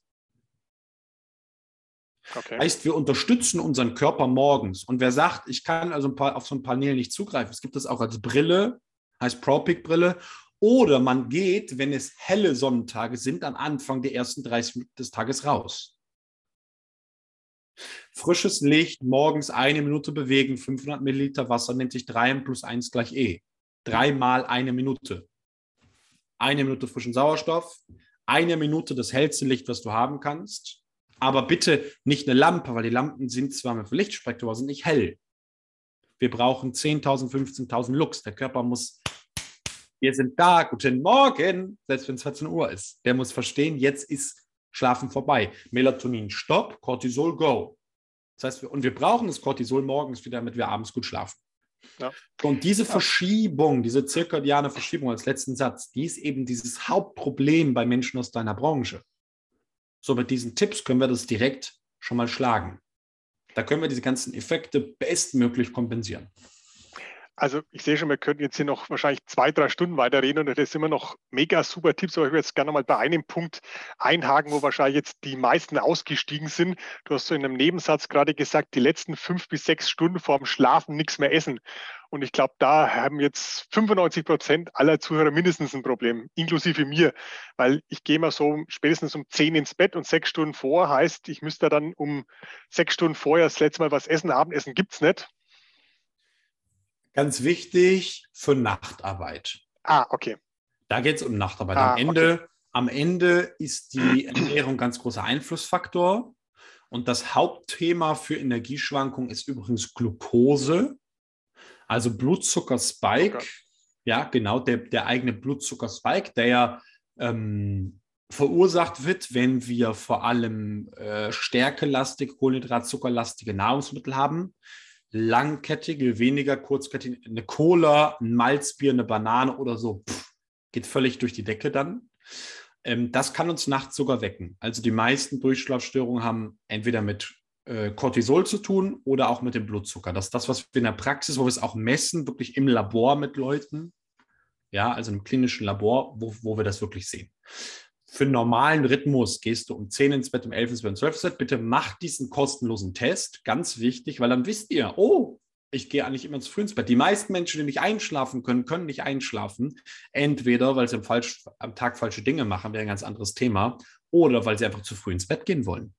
Okay. Heißt, wir unterstützen unseren Körper morgens. Und wer sagt, ich kann also ein paar, auf so ein Panel nicht zugreifen, es gibt das auch als Brille, heißt ProPic-Brille. Oder man geht, wenn es helle Sonnentage sind, am Anfang der ersten dreißig Minuten des Tages raus. Frisches Licht, morgens eine Minute bewegen, fünfhundert Milliliter Wasser, nennt sich drei plus eins gleich E. Dreimal eine Minute. Eine Minute frischen Sauerstoff, eine Minute das hellste Licht, was du haben kannst. Aber bitte nicht eine Lampe, weil die Lampen sind zwar mit Lichtspektrum, aber sind nicht hell. Wir brauchen zehntausend, fünfzehntausend Lux. Der Körper muss, wir sind da, guten Morgen, selbst wenn es vierzehn Uhr ist. Der muss verstehen, jetzt ist Schlafen vorbei. Melatonin stopp, Cortisol go. Das heißt, wir, und wir brauchen das Cortisol morgens wieder, damit wir abends gut schlafen. Ja. Und diese Verschiebung, diese zirkadiane Verschiebung als letzten Satz, die ist eben dieses Hauptproblem bei Menschen aus deiner Branche. So, mit diesen Tipps können wir das direkt schon mal schlagen. Da können wir diese ganzen Effekte bestmöglich kompensieren. Also ich sehe schon, wir könnten jetzt hier noch wahrscheinlich zwei, drei Stunden weiterreden und das sind immer noch mega super Tipps, aber ich würde jetzt gerne mal bei einem Punkt einhaken, wo wahrscheinlich jetzt die meisten ausgestiegen sind. Du hast so in einem Nebensatz gerade gesagt, die letzten fünf bis sechs Stunden vorm Schlafen nichts mehr essen. Und ich glaube, da haben jetzt fünfundneunzig Prozent aller Zuhörer mindestens ein Problem, inklusive mir, weil ich gehe mal so spätestens um zehn ins Bett und sechs Stunden vor heißt, ich müsste dann um sechs Stunden vorher das letzte Mal was essen. Abendessen gibt es nicht. Ganz wichtig für Nachtarbeit. Ah, okay. Da geht es um Nachtarbeit. Ah, am, Ende, okay. am Ende ist die Ernährung ein ganz großer Einflussfaktor. Und das Hauptthema für Energieschwankungen ist übrigens Glucose, also Blutzuckerspike. Okay. Ja, genau, der, der eigene Blutzuckerspike, der ja ähm, verursacht wird, wenn wir vor allem äh, stärkelastig, kohlenhydratzuckerlastige Nahrungsmittel haben. Langkettige, weniger kurzkettige, eine Cola, ein Malzbier, eine Banane oder so, pff, geht völlig durch die Decke dann. Ähm, das kann uns nachts sogar wecken. Also die meisten Durchschlafstörungen haben entweder mit äh, Cortisol zu tun oder auch mit dem Blutzucker. Das ist das, was wir in der Praxis, wo wir es auch messen, wirklich im Labor mit Leuten, ja, also im klinischen Labor, wo, wo wir das wirklich sehen. Für einen normalen Rhythmus gehst du um zehn ins Bett, um elf ins Bett, um zwölf ins Bett. Bitte mach diesen kostenlosen Test. Ganz wichtig, weil dann wisst ihr, oh, ich gehe eigentlich immer zu früh ins Bett. Die meisten Menschen, die nicht einschlafen können, können nicht einschlafen. Entweder, weil sie am, falsch, am Tag falsche Dinge machen, wäre ein ganz anderes Thema, oder weil sie einfach zu früh ins Bett gehen wollen.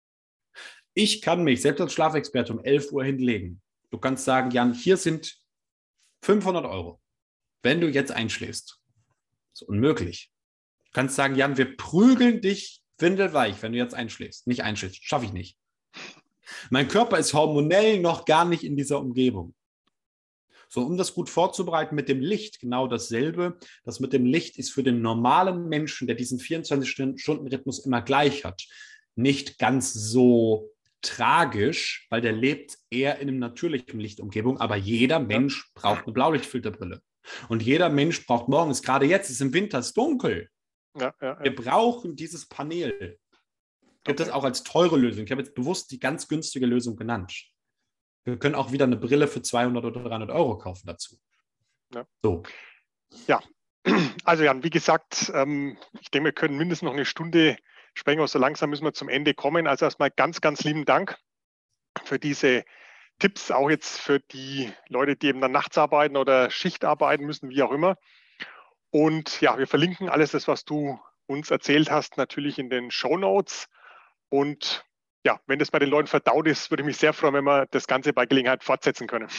Ich kann mich selbst als Schlafexperte um elf Uhr hinlegen. Du kannst sagen, Jan, hier sind fünfhundert Euro, wenn du jetzt einschläfst. Das ist unmöglich. Du kannst sagen, Jan, wir prügeln dich windelweich, wenn du jetzt einschläfst. Nicht einschläfst, schaffe ich nicht. Mein Körper ist hormonell noch gar nicht in dieser Umgebung. So, um das gut vorzubereiten mit dem Licht, genau dasselbe. Das mit dem Licht ist für den normalen Menschen, der diesen vierundzwanzig-Stunden-Rhythmus immer gleich hat, nicht ganz so tragisch, weil der lebt eher in einer natürlichen Lichtumgebung. Aber jeder Mensch braucht eine Blaulichtfilterbrille. Und jeder Mensch braucht morgens, gerade jetzt, es ist im Winter, es ist dunkel. Ja, ja, ja. Wir brauchen dieses Panel. Gibt es okay. auch als teure Lösung. Ich habe jetzt bewusst die ganz günstige Lösung genannt. Wir können auch wieder eine Brille für zweihundert oder dreihundert Euro kaufen dazu. Ja. So. Ja, also Jan, wie gesagt, ähm, ich denke, wir können mindestens noch eine Stunde sprechen, aber so langsam müssen wir zum Ende kommen. Also erstmal ganz, ganz lieben Dank für diese Tipps, auch jetzt für die Leute, die eben dann nachts arbeiten oder Schicht arbeiten müssen, wie auch immer. Und ja, wir verlinken alles das, was du uns erzählt hast, natürlich in den Shownotes. Und ja, wenn das bei den Leuten verdaut ist, würde ich mich sehr freuen, wenn wir das Ganze bei Gelegenheit fortsetzen können.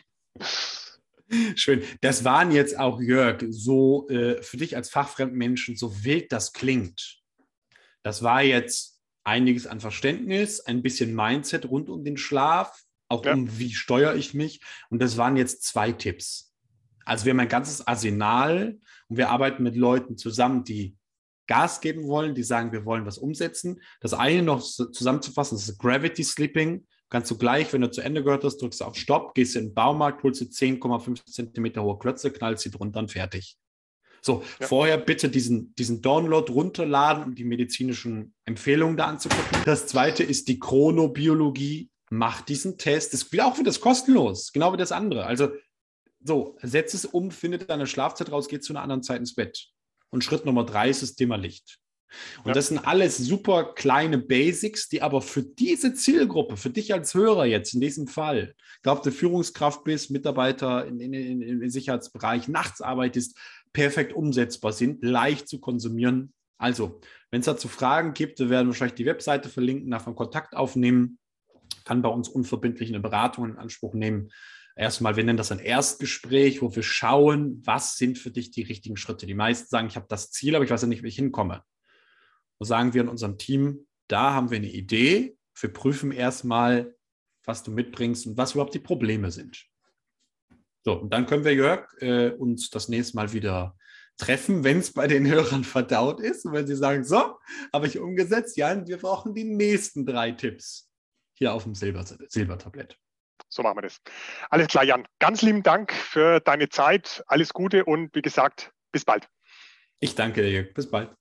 Schön. Das waren jetzt auch, Jörg, so äh, für dich als fachfremden Menschen, so wild das klingt. Das war jetzt einiges an Verständnis, ein bisschen Mindset rund um den Schlaf, auch ja. um wie steuere ich mich. Und das waren jetzt zwei Tipps. Also wir haben ein ganzes Arsenal und wir arbeiten mit Leuten zusammen, die Gas geben wollen, die sagen, wir wollen was umsetzen. Das eine noch zusammenzufassen, das ist Gravity Sleeping. Kannst du gleich, wenn du zu Ende gehört hast, drückst du auf Stopp, gehst in den Baumarkt, holst dir zehn Komma fünf Zentimeter hohe Klötze, knallst sie drunter und fertig. So, ja. Vorher bitte diesen, diesen Download runterladen, um die medizinischen Empfehlungen da anzugucken. Das zweite ist die Chronobiologie. Mach diesen Test. Das ist auch wieder kostenlos, genau wie das andere. Also so, setz es um, finde deine Schlafzeit raus, geh zu einer anderen Zeit ins Bett. Und Schritt Nummer drei ist das Thema Licht. Und ja. das sind alles super kleine Basics, die aber für diese Zielgruppe, für dich als Hörer jetzt in diesem Fall, egal ob du Führungskraft bist, Mitarbeiter in, in, in, im Sicherheitsbereich, nachts arbeitest, perfekt umsetzbar sind, leicht zu konsumieren. Also, wenn es dazu Fragen gibt, wir werden wahrscheinlich die Webseite verlinken, davon Kontakt aufnehmen, kann bei uns unverbindlich eine Beratung in Anspruch nehmen. Erstmal, wir nennen das ein Erstgespräch, wo wir schauen, was sind für dich die richtigen Schritte. Die meisten sagen, ich habe das Ziel, aber ich weiß ja nicht, wie ich hinkomme. So sagen wir in unserem Team, da haben wir eine Idee, wir prüfen erstmal, was du mitbringst und was überhaupt die Probleme sind. So, und dann können wir, Jörg, äh, uns das nächste Mal wieder treffen, wenn es bei den Hörern verdaut ist und wenn sie sagen, so, habe ich umgesetzt, ja, wir brauchen die nächsten drei Tipps hier auf dem Silber, Silbertablett. So machen wir das. Alles klar, Jan. Ganz lieben Dank für deine Zeit. Alles Gute und wie gesagt, bis bald. Ich danke dir, Jörg. Bis bald.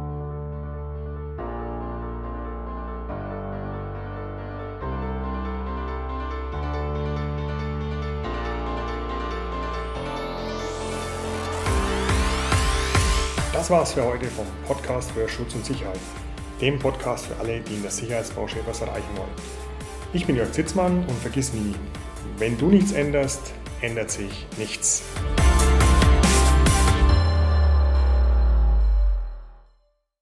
Das war's für heute vom Podcast für Schutz und Sicherheit, dem Podcast für alle, die in der Sicherheitsbranche etwas erreichen wollen. Ich bin Jörg Zitzmann und vergiss nie, wenn du nichts änderst, ändert sich nichts.